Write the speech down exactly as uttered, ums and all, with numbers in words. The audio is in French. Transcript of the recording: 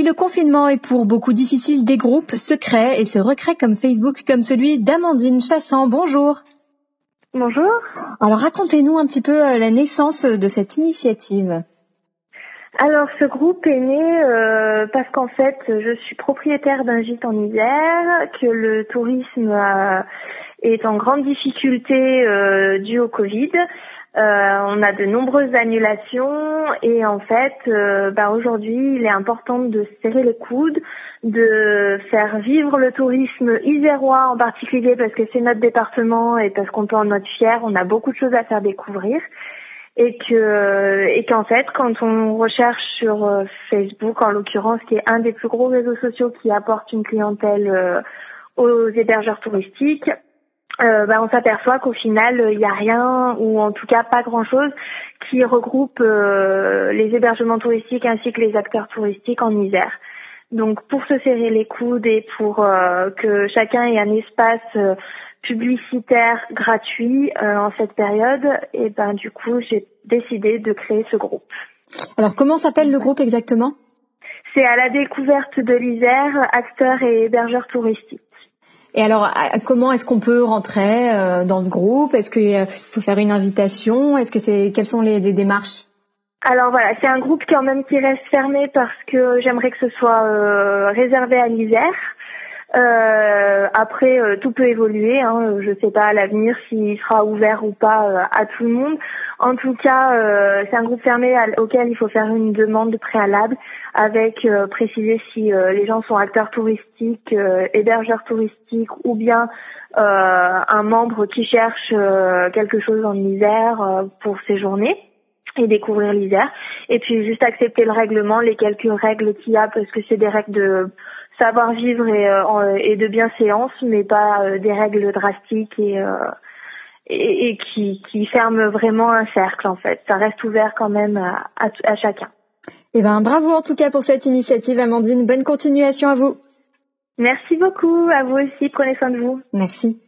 le confinement est pour beaucoup difficile, des groupes se créent et se recréent comme Facebook, comme celui d'Amandine Chassant. Bonjour. Bonjour. Alors racontez-nous un petit peu la naissance de cette initiative. Alors ce groupe est né euh, parce qu'en fait je suis propriétaire d'un gîte en Isère, que le tourisme euh, est en grande difficulté euh, dû au Covid. Euh, on a de nombreuses annulations et en fait euh, bah, aujourd'hui il est important de serrer les coudes, de faire vivre le tourisme isérois en particulier parce que c'est notre département et parce qu'on peut en être fier, on a beaucoup de choses à faire découvrir. Et que et qu'en fait, quand on recherche sur euh, Facebook, en l'occurrence, qui est un des plus gros réseaux sociaux qui apporte une clientèle euh, aux hébergeurs touristiques, euh, bah, on s'aperçoit qu'au final, il n'y a rien, ou en tout cas pas grand-chose, qui regroupe euh, les hébergements touristiques ainsi que les acteurs touristiques en Isère. Donc, pour se serrer les coudes et pour euh, que chacun ait un espace euh, publicitaire gratuit euh, en cette période, et ben du coup j'ai décidé de créer ce groupe. Alors comment s'appelle le groupe exactement ? C'est à la découverte de l'Isère, acteurs et hébergeurs touristiques. Et alors comment est-ce qu'on peut rentrer euh, dans ce groupe ? Est-ce qu'il euh, faut faire une invitation ? Est-ce que c'est quelles sont les, les démarches ? Alors voilà, c'est un groupe quand même qui reste fermé parce que j'aimerais que ce soit euh, réservé à l'Isère. Euh, après, euh, tout peut évoluer. Hein, je sais pas à l'avenir s'il sera ouvert ou pas euh, à tout le monde. En tout cas, euh, c'est un groupe fermé à, auquel il faut faire une demande préalable, avec euh, préciser si euh, les gens sont acteurs touristiques, euh, hébergeurs touristiques ou bien euh, un membre qui cherche euh, quelque chose en Isère euh, pour séjourner et découvrir l'Isère. Et puis juste accepter le règlement, les quelques règles qu'il y a, parce que c'est des règles de savoir-vivre et, euh, et de bienséance, mais pas euh, des règles drastiques et, euh, et, et qui, qui ferment vraiment un cercle en fait. Ça reste ouvert quand même à, à, à chacun. Eh ben, bravo en tout cas pour cette initiative, Amandine. Bonne continuation à vous. Merci beaucoup, à vous aussi, prenez soin de vous. Merci.